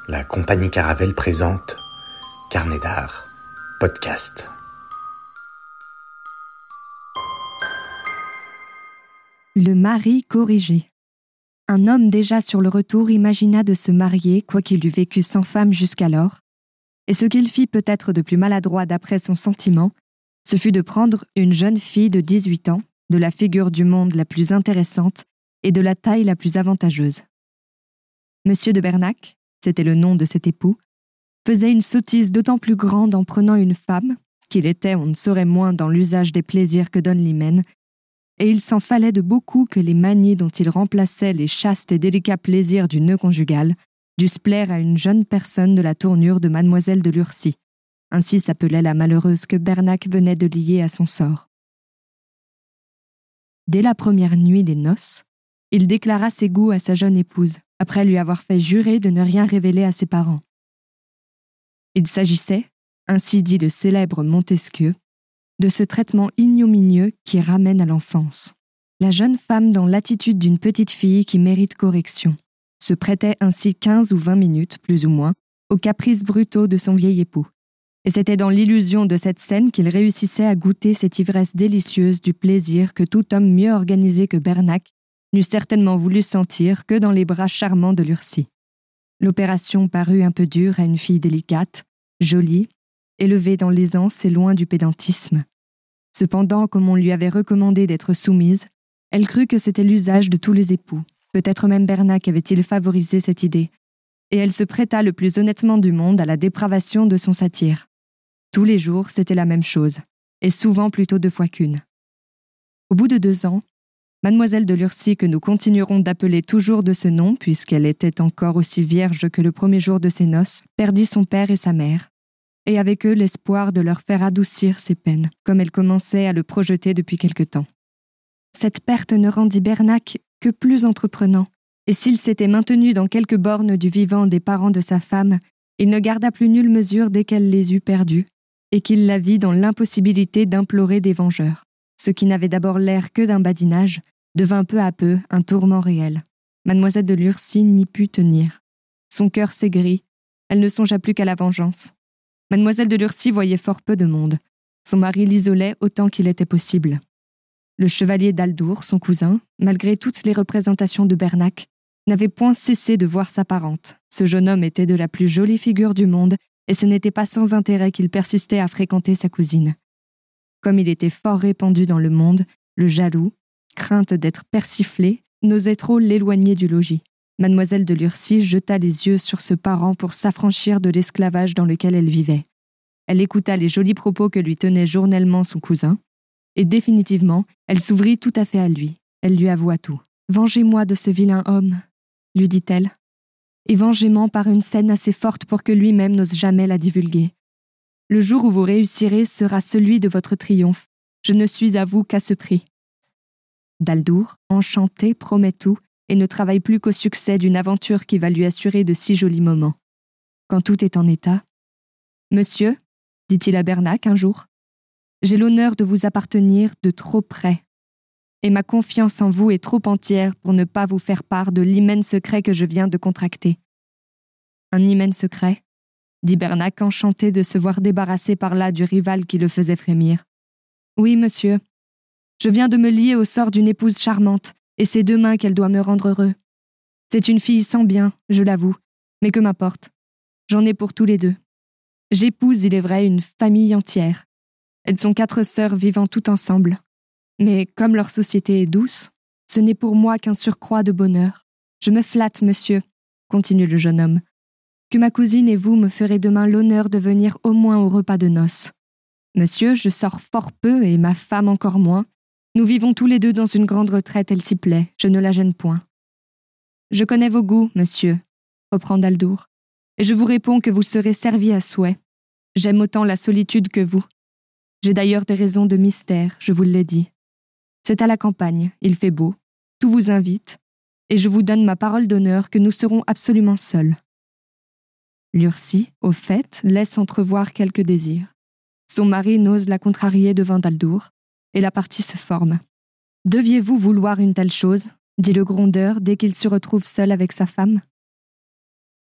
La compagnie Caravelle présente Carnet d'art, podcast. Le mari corrigé. Un homme déjà sur le retour imagina de se marier, quoiqu'il eût vécu sans femme jusqu'alors, et ce qu'il fit peut-être de plus maladroit d'après son sentiment, ce fut de prendre une jeune fille de 18 ans, de la figure du monde la plus intéressante et de la taille la plus avantageuse. Monsieur de Bernac, c'était le nom de cet époux, faisait une sottise d'autant plus grande en prenant une femme, qu'il était on ne saurait moins dans l'usage des plaisirs que donne l'hymen, et il s'en fallait de beaucoup que les manies dont il remplaçait les chastes et délicats plaisirs du nœud conjugal dussent plaire à une jeune personne de la tournure de mademoiselle de Lurcy. Ainsi s'appelait la malheureuse que Bernac venait de lier à son sort. Dès la première nuit des noces, il déclara ses goûts à sa jeune épouse, après lui avoir fait jurer de ne rien révéler à ses parents. Il s'agissait, ainsi dit le célèbre Montesquieu, de ce traitement ignominieux qui ramène à l'enfance. La jeune femme dans l'attitude d'une petite fille qui mérite correction, se prêtait ainsi 15 ou 20 minutes, plus ou moins, aux caprices brutaux de son vieil époux. Et c'était dans l'illusion de cette scène qu'il réussissait à goûter cette ivresse délicieuse du plaisir que tout homme mieux organisé que Bernac n'eût certainement voulu sentir que dans les bras charmants de Lurcy. L'opération parut un peu dure à une fille délicate, jolie, élevée dans l'aisance et loin du pédantisme. Cependant, comme on lui avait recommandé d'être soumise, elle crut que c'était l'usage de tous les époux. Peut-être même Bernac avait-il favorisé cette idée, et elle se prêta le plus honnêtement du monde à la dépravation de son satire. Tous les jours, c'était la même chose, et souvent plutôt 2 fois qu'une. Au bout de 2 ans, mademoiselle de Lurcy, que nous continuerons d'appeler toujours de ce nom, puisqu'elle était encore aussi vierge que le premier jour de ses noces, perdit son père et sa mère, et avec eux l'espoir de leur faire adoucir ses peines, comme elle commençait à le projeter depuis quelque temps. Cette perte ne rendit Bernac que plus entreprenant, et s'il s'était maintenu dans quelques bornes du vivant des parents de sa femme, il ne garda plus nulle mesure dès qu'elle les eut perdus, et qu'il la vit dans l'impossibilité d'implorer des vengeurs. Ce qui n'avait d'abord l'air que d'un badinage, devint peu à peu un tourment réel. Mademoiselle de Lurcy n'y put tenir. Son cœur s'aigrit, elle ne songea plus qu'à la vengeance. Mademoiselle de Lurcy voyait fort peu de monde. Son mari l'isolait autant qu'il était possible. Le chevalier d'Aldour, son cousin, malgré toutes les représentations de Bernac, n'avait point cessé de voir sa parente. Ce jeune homme était de la plus jolie figure du monde, et ce n'était pas sans intérêt qu'il persistait à fréquenter sa cousine. Comme il était fort répandu dans le monde, le jaloux, crainte d'être persiflé, n'osait trop l'éloigner du logis. Mademoiselle de Lurcy jeta les yeux sur ce parent pour s'affranchir de l'esclavage dans lequel elle vivait. Elle écouta les jolis propos que lui tenait journellement son cousin, et définitivement, elle s'ouvrit tout à fait à lui. Elle lui avoua tout. « Vengez-moi de ce vilain homme », lui dit-elle, « et vengez-moi par une scène assez forte pour que lui-même n'ose jamais la divulguer. Le jour où vous réussirez sera celui de votre triomphe. Je ne suis à vous qu'à ce prix. » D'Aldour, enchanté, promet tout et ne travaille plus qu'au succès d'une aventure qui va lui assurer de si jolis moments. Quand tout est en état, « Monsieur, dit-il à Bernac un jour, j'ai l'honneur de vous appartenir de trop près, et ma confiance en vous est trop entière pour ne pas vous faire part de l'hymen secret que je viens de contracter. » « Un hymen secret ?» dit Bernac, enchanté de se voir débarrassé par là du rival qui le faisait frémir. « Oui, monsieur. Je viens de me lier au sort d'une épouse charmante, et c'est demain qu'elle doit me rendre heureux. C'est une fille sans bien, je l'avoue, mais que m'importe. J'en ai pour tous les 2. J'épouse, il est vrai, une famille entière. Elles sont 4 sœurs vivant toutes ensemble. Mais comme leur société est douce, ce n'est pour moi qu'un surcroît de bonheur. Je me flatte, monsieur, continue le jeune homme, que ma cousine et vous me ferez demain l'honneur de venir au moins au repas de noces. Monsieur, je sors fort peu et ma femme encore moins. Nous vivons tous les 2 dans une grande retraite, elle s'y plaît, je ne la gêne point. Je connais vos goûts, monsieur, reprend d'Aldour, et je vous réponds que vous serez servi à souhait. J'aime autant la solitude que vous. J'ai d'ailleurs des raisons de mystère, je vous l'ai dit. C'est à la campagne, il fait beau, tout vous invite, et je vous donne ma parole d'honneur que nous serons absolument seuls. Lurcy, au fait, laisse entrevoir quelques désirs. Son mari n'ose la contrarier devant d'Aldour, et la partie se forme. « Deviez-vous vouloir une telle chose ?» dit le grondeur dès qu'il se retrouve seul avec sa femme.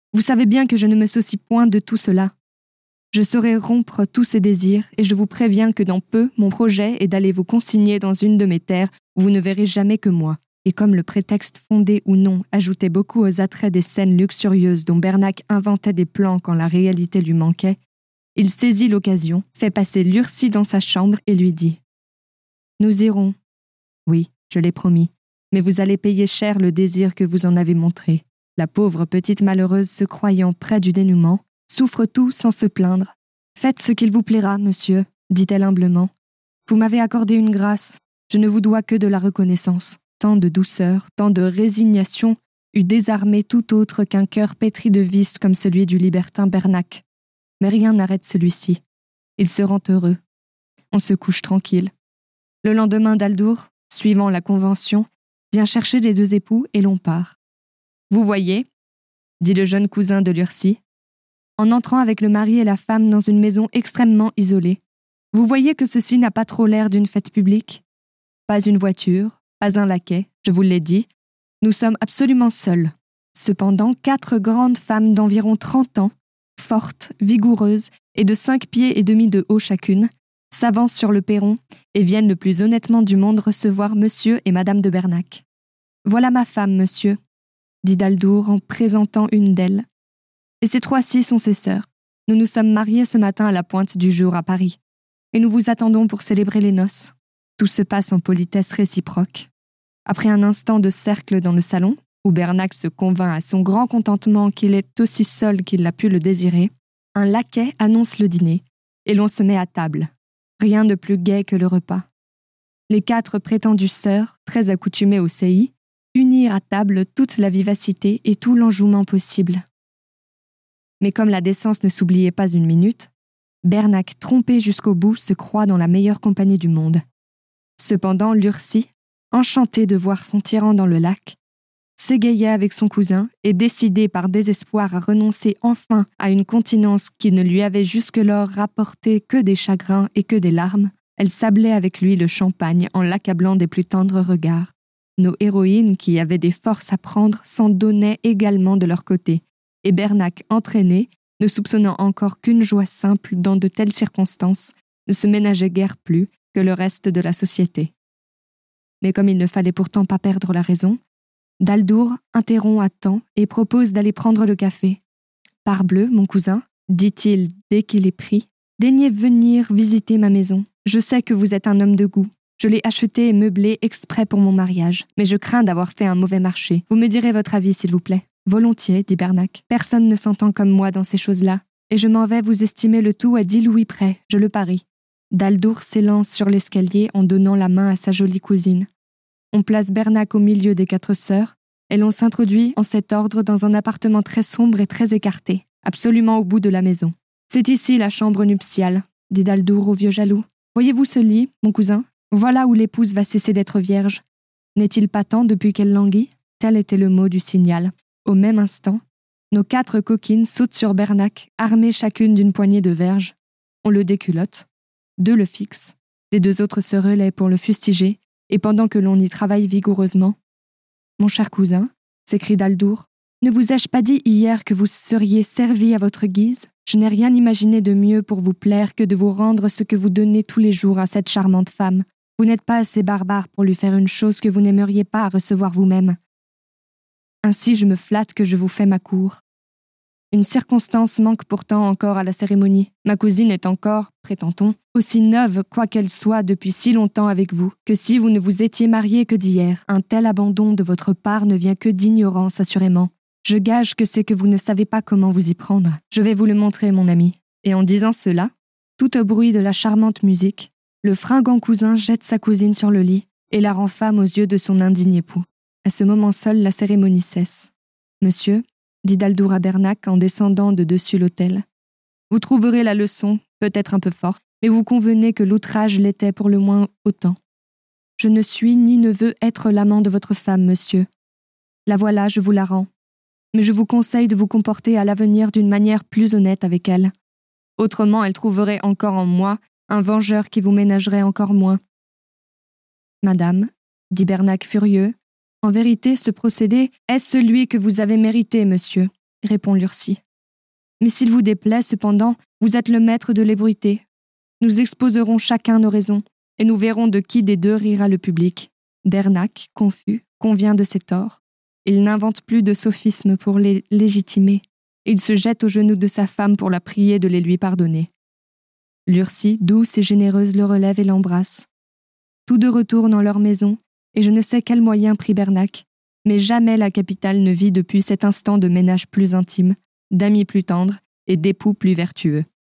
Vous savez bien que je ne me soucie point de tout cela. Je saurai rompre tous ces désirs, et je vous préviens que dans peu, mon projet est d'aller vous consigner dans une de mes terres où vous ne verrez jamais que moi. Et comme le prétexte fondé ou non ajoutait beaucoup aux attraits des scènes luxurieuses dont Bernac inventait des plans quand la réalité lui manquait, il saisit l'occasion, fait passer Lurcy dans sa chambre et lui dit « Nous irons. Oui, je l'ai promis, mais vous allez payer cher le désir que vous en avez montré. » La pauvre petite malheureuse, se croyant près du dénouement, souffre tout sans se plaindre. « Faites ce qu'il vous plaira, monsieur, » dit-elle humblement. « Vous m'avez accordé une grâce, je ne vous dois que de la reconnaissance. » Tant de douceur, tant de résignation eût désarmé tout autre qu'un cœur pétri de vices comme celui du libertin Bernac. Mais rien n'arrête celui-ci. Il se rend heureux. On se couche tranquille. Le lendemain, Daldour, suivant la convention, vient chercher les deux époux et l'on part. « Vous voyez, » dit le jeune cousin de Lurcy, en entrant avec le mari et la femme dans une maison extrêmement isolée. « Vous voyez que ceci n'a pas trop l'air d'une fête publique. Pas une voiture, pas un laquais, je vous l'ai dit. Nous sommes absolument seuls. Cependant, 4 grandes femmes d'environ 30 ans, fortes, vigoureuses et de 5 pieds et demi de haut chacune, s'avancent sur le perron et viennent le plus honnêtement du monde recevoir monsieur et madame de Bernac. « Voilà ma femme, monsieur, » dit Daldour en présentant une d'elles. « Et ces 3-ci sont ses sœurs. Nous nous sommes mariés ce matin à la pointe du jour à Paris. Et nous vous attendons pour célébrer les noces. » Tout se passe en politesse réciproque. Après un instant de cercle dans le salon, où Bernac se convainc à son grand contentement qu'il est aussi seul qu'il l'a pu le désirer, un laquais annonce le dîner, et l'on se met à table. Rien de plus gai que le repas. Les 4 prétendues sœurs, très accoutumées au séi, unirent à table toute la vivacité et tout l'enjouement possible. Mais comme la décence ne s'oubliait pas une minute, Bernac, trompé jusqu'au bout, se croit dans la meilleure compagnie du monde. Cependant, Lurcy, enchantée de voir son tyran dans le lac, s'égayait avec son cousin et décidée par désespoir à renoncer enfin à une continence qui ne lui avait jusque-lors rapporté que des chagrins et que des larmes, elle sablait avec lui le champagne en l'accablant des plus tendres regards. Nos héroïnes, qui avaient des forces à prendre, s'en donnaient également de leur côté, et Bernac, entraîné, ne soupçonnant encore qu'une joie simple dans de telles circonstances, ne se ménageait guère plus que le reste de la société. Mais comme il ne fallait pourtant pas perdre la raison, Daldour interrompt à temps et propose d'aller prendre le café. « Parbleu, mon cousin, dit-il dès qu'il est pris, daignez venir visiter ma maison. Je sais que vous êtes un homme de goût. Je l'ai acheté et meublé exprès pour mon mariage, mais je crains d'avoir fait un mauvais marché. Vous me direz votre avis, s'il vous plaît. »« Volontiers, dit Bernac. Personne ne s'entend comme moi dans ces choses-là, et je m'en vais vous estimer le tout à 10 louis près, je le parie. » Daldour s'élance sur l'escalier en donnant la main à sa jolie cousine. On place Bernac au milieu des 4 sœurs, et l'on s'introduit en cet ordre dans un appartement très sombre et très écarté, absolument au bout de la maison. « C'est ici la chambre nuptiale, » dit Daldour au vieux jaloux. « Voyez-vous ce lit, mon cousin? Voilà où l'épouse va cesser d'être vierge. N'est-il pas temps depuis qu'elle languit ?» Tel était le mot du signal. Au même instant, nos 4 coquines sautent sur Bernac, armées chacune d'une poignée de verges. On le déculotte. 2 le fixent, les 2 autres se relaient pour le fustiger, et pendant que l'on y travaille vigoureusement, « Mon cher cousin, » s'écrie Daldour, « ne vous ai-je pas dit hier que vous seriez servi à votre guise? Je n'ai rien imaginé de mieux pour vous plaire que de vous rendre ce que vous donnez tous les jours à cette charmante femme. Vous n'êtes pas assez barbare pour lui faire une chose que vous n'aimeriez pas à recevoir vous-même. Ainsi je me flatte que je vous fais ma cour. Une circonstance manque pourtant encore à la cérémonie. Ma cousine est encore, prétend-on, aussi neuve quoiqu'elle soit depuis si longtemps avec vous, que si vous ne vous étiez mariés que d'hier. Un tel abandon de votre part ne vient que d'ignorance, assurément. Je gage que c'est que vous ne savez pas comment vous y prendre. Je vais vous le montrer, mon ami. » Et en disant cela, tout au bruit de la charmante musique, le fringant cousin jette sa cousine sur le lit et la rend femme aux yeux de son indigne époux. À ce moment seul, la cérémonie cesse. « Monsieur, » dit Daldour à Bernac en descendant de dessus l'autel, « vous trouverez la leçon peut-être un peu forte, mais vous convenez que l'outrage l'était pour le moins autant. Je ne suis ni ne veux être l'amant de votre femme, monsieur. La voilà, je vous la rends. Mais je vous conseille de vous comporter à l'avenir d'une manière plus honnête avec elle. Autrement, elle trouverait encore en moi un vengeur qui vous ménagerait encore moins. » « Madame, » dit Bernac furieux, « en vérité, ce procédé est celui que vous avez mérité, monsieur. répond Lurcy. Mais s'il vous déplaît, cependant, vous êtes le maître de l'ébruité. Nous exposerons chacun nos raisons, et nous verrons de qui des deux rira le public. Bernac, confus, convient de ses torts. Il n'invente plus de sophismes pour les légitimer. Il se jette aux genoux de sa femme pour la prier de les lui pardonner. Lurcy, douce et généreuse, le relève et l'embrasse. Tous deux retournent dans leur maison, et je ne sais quel moyen prit Bernac, mais jamais la capitale ne vit depuis cet instant de ménage plus intime, d'amis plus tendres et d'époux plus vertueux.